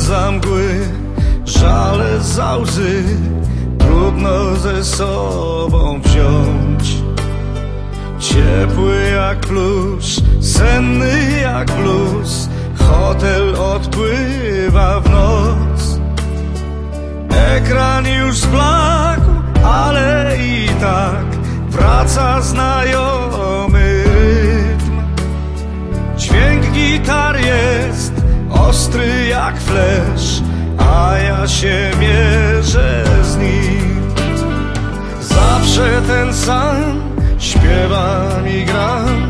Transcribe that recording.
za mgły, żale za łzy, trudno ze sobą wziąć. Ciepły jak plusz, senny jak blues, hotel odpływa w noc. Ekran już zblakł, ale i tak wraca znajomy rytm. Dźwięk gitar jest ostry jak flesz, a ja się mierzę z nim. Zawsze ten sam śpiewam i gram,